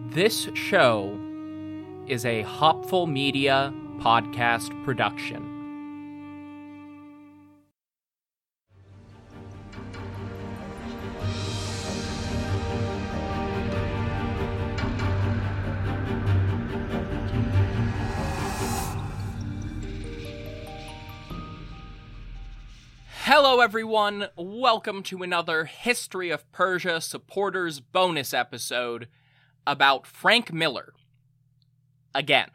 This show is a Hopful Media podcast production. Hello everyone, welcome to another History of Persia supporters bonus episode about Frank Miller. Again.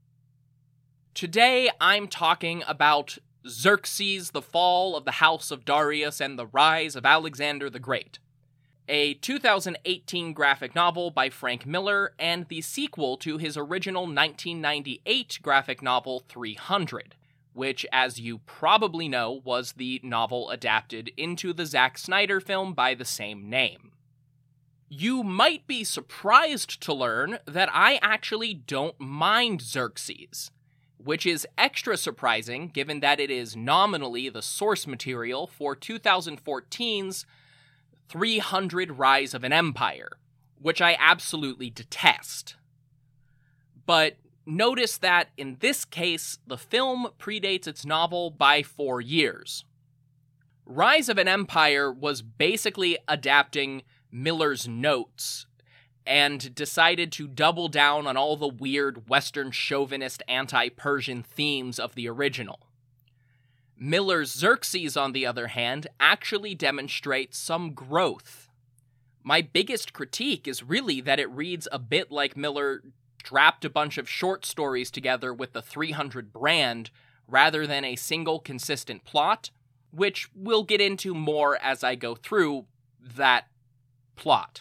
Today I'm talking about Xerxes, the Fall of the House of Darius and the Rise of Alexander the Great, a 2018 graphic novel by Frank Miller and the sequel to his original 1998 graphic novel 300. Which, as you probably know, was the novel adapted into the Zack Snyder film by the same name. You might be surprised to learn that I actually don't mind Xerxes, which is extra surprising given that it is nominally the source material for 2014's 300 Rise of an Empire, which I absolutely detest. But notice that, in this case, the film predates its novel by 4 years. Rise of an Empire was basically adapting Miller's notes, and decided to double down on all the weird Western chauvinist anti-Persian themes of the original. Miller's Xerxes, on the other hand, actually demonstrates some growth. My biggest critique is really that it reads a bit like Miller strapped a bunch of short stories together with the 300 brand rather than a single consistent plot, which we'll get into more as I go through that plot.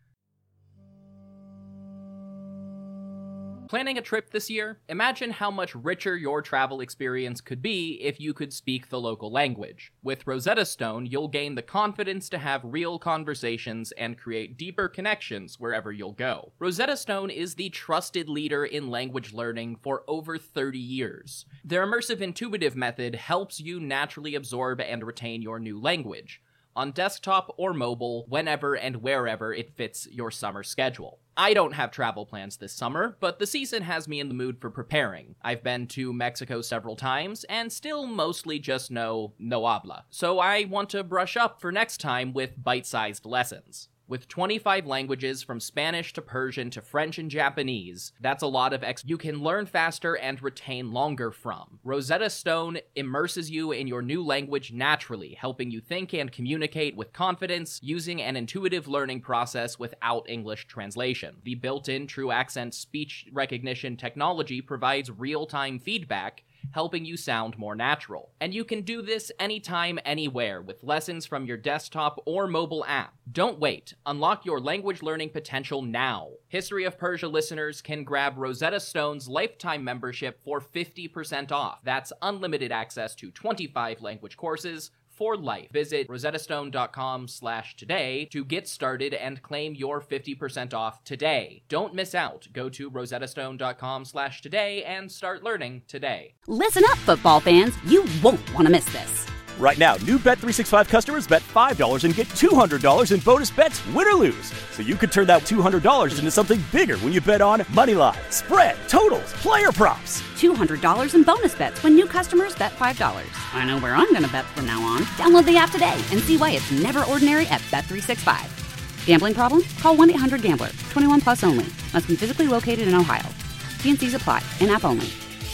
Planning a trip this year? Imagine how much richer your travel experience could be if you could speak the local language. With Rosetta Stone, you'll gain the confidence to have real conversations and create deeper connections wherever you'll go. Rosetta Stone is the trusted leader in language learning for over 30 years. Their immersive intuitive method helps you naturally absorb and retain your new language, on desktop or mobile, whenever and wherever it fits your summer schedule. I don't have travel plans this summer, but the season has me in the mood for preparing. I've been to Mexico several times, and still mostly just know no habla. So I want to brush up for next time with bite-sized lessons. With 25 languages from Spanish to Persian to French and Japanese, that's a lot of you can learn faster and retain longer from. Rosetta Stone immerses you in your new language naturally, helping you think and communicate with confidence using an intuitive learning process without English translation. The built-in True Accent speech recognition technology provides real-time feedback, helping you sound more natural. And you can do this anytime, anywhere, with lessons from your desktop or mobile app. Don't wait. Unlock your language learning potential now. History of Persia listeners can grab Rosetta Stone's lifetime membership for 50% off. That's unlimited access to 25 language courses for life. Visit rosettastone.com/today to get started and claim your 50% off today. Don't miss out. Go to rosettastone.com/today and start learning today. Listen up, football fans. You won't want to miss this. Right now, new Bet365 customers bet $5 and get $200 in bonus bets, win or lose. So you could turn that $200 into something bigger when you bet on moneyline, spread, totals, player props. $200 in bonus bets when new customers bet $5. I know where I'm going to bet from now on. Download the app today and see why it's never ordinary at Bet365. Gambling problem? Call 1-800-GAMBLER. 21 plus only. Must be physically located in Ohio. T&Cs apply. In-app only.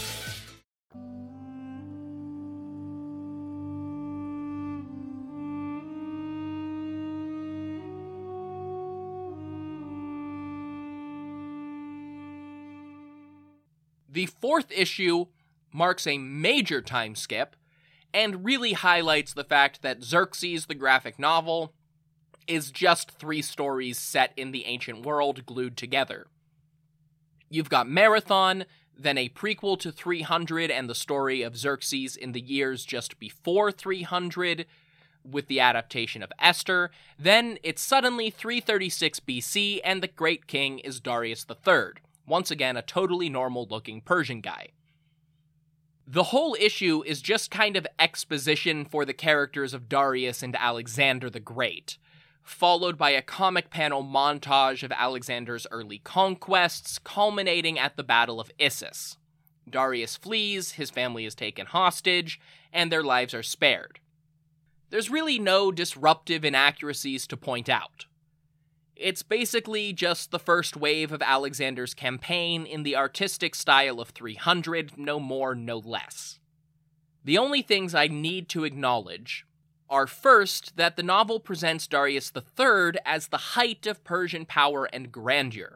The fourth issue marks a major time skip and really highlights the fact that Xerxes, the graphic novel, is just 3 stories set in the ancient world glued together. You've got Marathon, then a prequel to 300 and the story of Xerxes in the years just before 300, with the adaptation of Esther. Then it's suddenly 336 BC and the great king is Darius III. Once again, a totally normal-looking Persian guy. The whole issue is just kind of exposition for the characters of Darius and Alexander the Great, followed by a comic panel montage of Alexander's early conquests, culminating at the Battle of Issus. Darius flees, his family is taken hostage, and their lives are spared. There's really no disruptive inaccuracies to point out. It's basically just the first wave of Alexander's campaign in the artistic style of 300, no more, no less. The only things I need to acknowledge are first, that the novel presents Darius III as the height of Persian power and grandeur.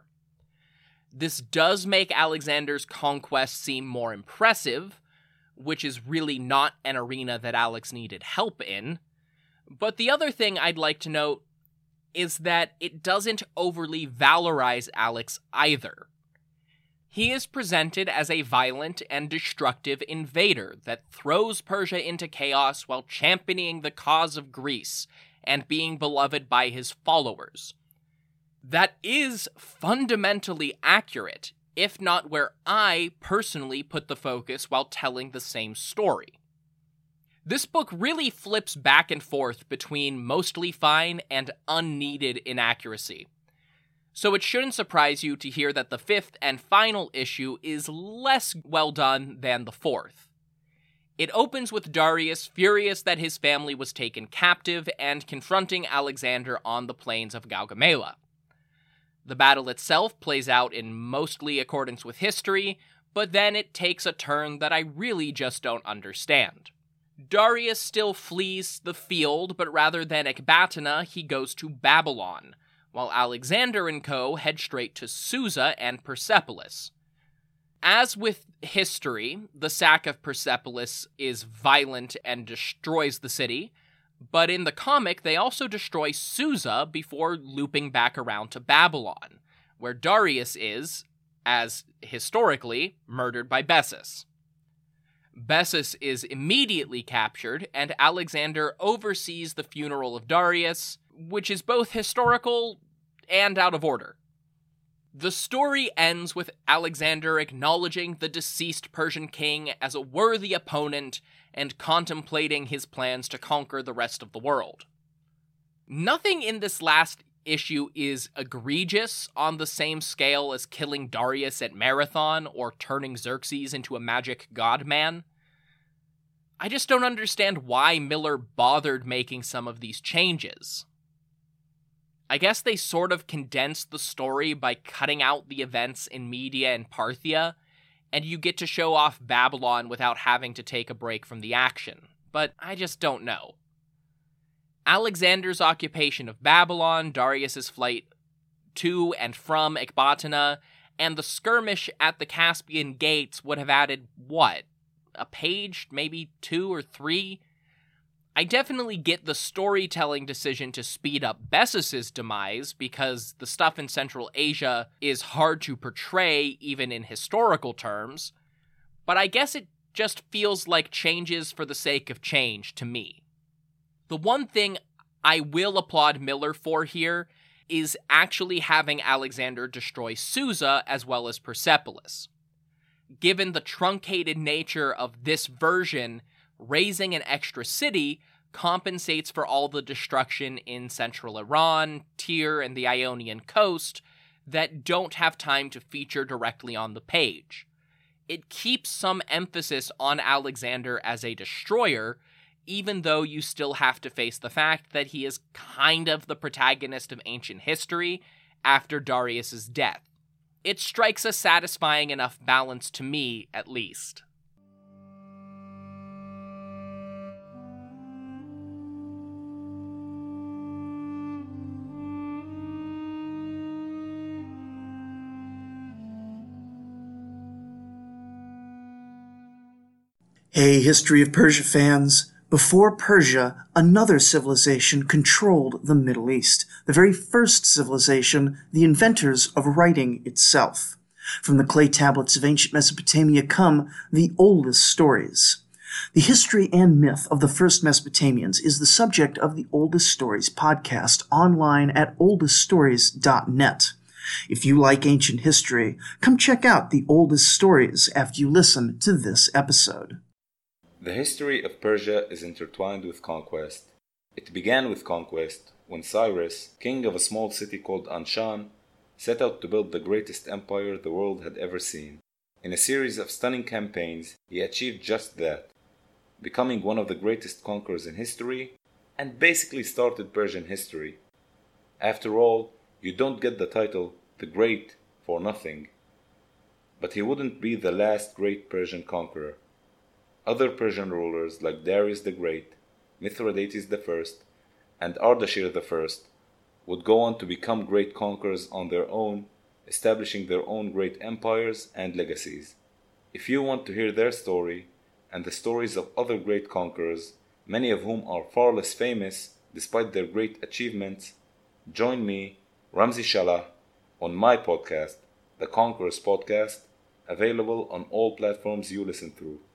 This does make Alexander's conquest seem more impressive, which is really not an arena that Alex needed help in. But the other thing I'd like to note is that it doesn't overly valorize Alex either. He is presented as a violent and destructive invader that throws Persia into chaos while championing the cause of Greece and being beloved by his followers. That is fundamentally accurate, if not where I personally put the focus while telling the same story. This book really flips back and forth between mostly fine and unneeded inaccuracy. So it shouldn't surprise you to hear that the fifth and final issue is less well done than the fourth. It opens with Darius furious that his family was taken captive and confronting Alexander on the plains of Gaugamela. The battle itself plays out in mostly accordance with history, but then it takes a turn that I really just don't understand. Darius still flees the field, but rather than Ecbatana, he goes to Babylon, while Alexander and co. head straight to Susa and Persepolis. As with history, the sack of Persepolis is violent and destroys the city, but in the comic they also destroy Susa before looping back around to Babylon, where Darius is, as historically, murdered by Bessus. Bessus is immediately captured, and Alexander oversees the funeral of Darius, which is both historical and out of order. The story ends with Alexander acknowledging the deceased Persian king as a worthy opponent and contemplating his plans to conquer the rest of the world. Nothing in this last issue is egregious on the same scale as killing Darius at Marathon or turning Xerxes into a magic godman. I just don't understand why Miller bothered making some of these changes. I guess they sort of condensed the story by cutting out the events in Media and Parthia, and you get to show off Babylon without having to take a break from the action. But I just don't know. Alexander's occupation of Babylon, Darius's flight to and from Ecbatana, and the skirmish at the Caspian Gates would have added, what? A page? Maybe 2 or 3? I definitely get the storytelling decision to speed up Bessus's demise because the stuff in Central Asia is hard to portray even in historical terms, but I guess it just feels like changes for the sake of change to me. The one thing I will applaud Miller for here is actually having Alexander destroy Susa as well as Persepolis. Given the truncated nature of this version, raising an extra city compensates for all the destruction in central Iran, Tyre, and the Ionian coast that don't have time to feature directly on the page. It keeps some emphasis on Alexander as a destroyer, even though you still have to face the fact that he is kind of the protagonist of ancient history after Darius's death. It strikes a satisfying enough balance to me, at least. Hey, History of Persia fans. Before Persia, another civilization controlled the Middle East, the very first civilization, the inventors of writing itself. From the clay tablets of ancient Mesopotamia come the oldest stories. The history and myth of the first Mesopotamians is the subject of the Oldest Stories podcast online at oldeststories.net. If you like ancient history, come check out the Oldest Stories after you listen to this episode. The history of Persia is intertwined with conquest. It began with conquest, when Cyrus, king of a small city called Anshan, set out to build the greatest empire the world had ever seen. In a series of stunning campaigns, he achieved just that, becoming one of the greatest conquerors in history, and basically started Persian history. After all, you don't get the title the Great for nothing. But he wouldn't be the last great Persian conqueror. Other Persian rulers like Darius the Great, Mithridates I, and Ardashir I would go on to become great conquerors on their own, establishing their own great empires and legacies. If you want to hear their story, and the stories of other great conquerors, many of whom are far less famous despite their great achievements, join me, Ramzi Shalah, on my podcast, The Conquerors Podcast, available on all platforms you listen through.